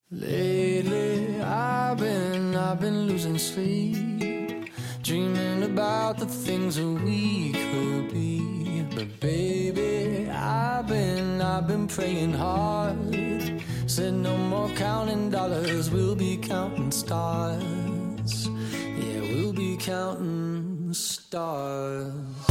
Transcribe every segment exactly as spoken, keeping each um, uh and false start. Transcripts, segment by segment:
Lately, I've been, I've been losing sleep, dreaming about the things that we could be. But baby, I've been, I've been praying hard. Said no more counting dollars, we'll be counting stars. Yeah, we'll be counting stars.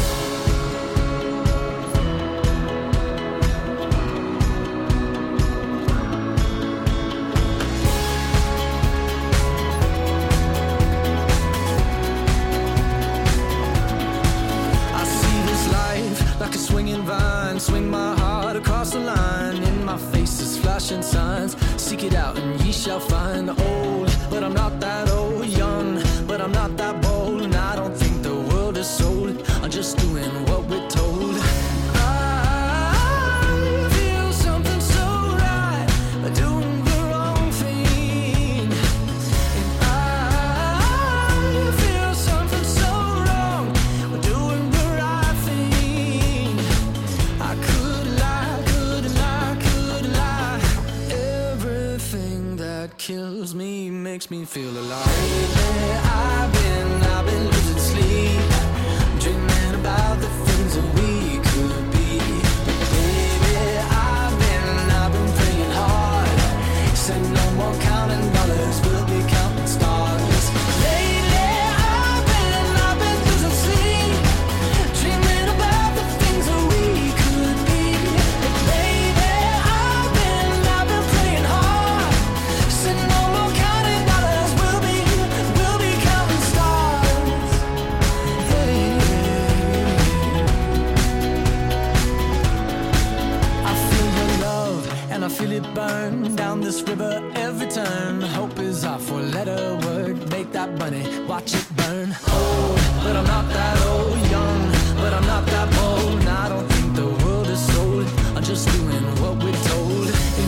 Like a swinging vine, swing my heart across the line. In my face is flashing signs. Seek it out and ye shall find. Old, but I'm not that old. Young, but I'm not that bold. And I don't think the world is sold. I'm just doing what we're told. I feel something so right, doing the wrong thing. And I feel something so wrong, doing the right thing. I could lie, could lie, could lie. Everything that kills me makes me feel alive. Lately, I've been, I've been losing sleep, dreaming about the things that we could be. Baby, I've been, I've been praying hard. Said no more counting dollars, we'll be counting stars. Lately, I've been, I've been losing sleep, dreaming about the things that we could be. Baby, I've been, I've been praying hard. Said no more counting dollars, we'll be, we'll be counting stars. Hey. I feel your love and I feel it burn down this river every turn. Hope is our four-letter word. Make that money, watch it burn. Old, but I'm not that old. Young, but I'm not that bold. And I don't think the world is sold. I'm just doing what we're told. And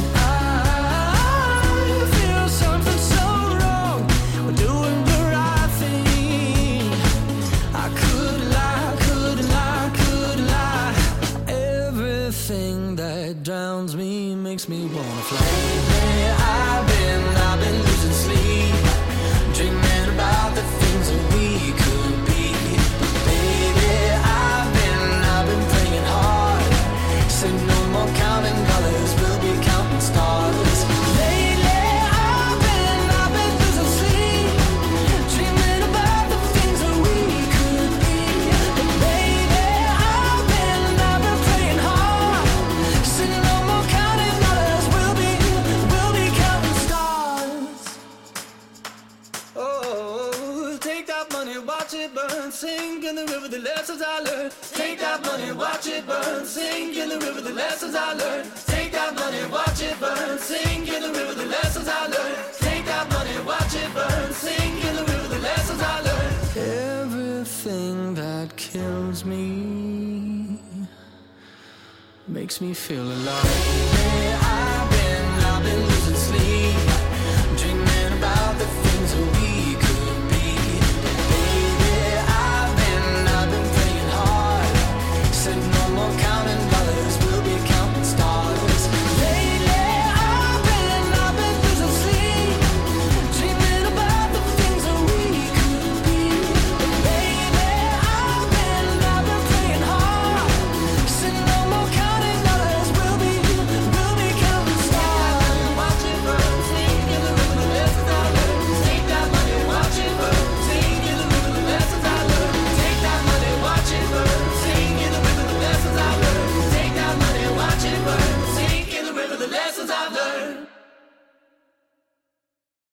I feel something so wrong. We're doing the right thing. I could lie, could lie, could lie. Everything that drowns me makes me wanna fly. Lately, I've been, I've been losing sleep, dreaming about the things that we could be. Baby, I've been, I've been praying hard. Said no more counting dollars, we'll be counting stars. Lately, I've been, I've been losing sleep, dreaming about the things that we could be. But baby, I've been, I've been praying hard. Said no more counting dollars, we'll be, we'll be counting stars. Oh, take that money, watch it burn, sink in the river, the lessons I learned. Take that money, watch it burn, sink in the river, the lessons I learned. Take that money, watch it burn, sink in the river, the lessons I learned. Take that money, watch it burn, sink in the river, the lessons I learned. Everything that kills me makes me feel alive. Hey, I've been, I've been losing sleep, dreaming about the things that we could be. Baby, I've been, I've been praying hard. Said no more counting dollars, we'll be counting stars. Lately, I've been, I've been losing sleep, dreaming about the things that we could be. Baby, I've been, I've been praying hard. Said no more counting dollars, we'll be, we'll be counting stars. Watch it burn, sink in the river, the lessons I learned. Take that money, watch it burn, sink in the river, the lessons I learned. Take that money, watch it burn, sink in the river, the lessons I learned. Take that money, watch it burn, sink in the river, the lessons I learned.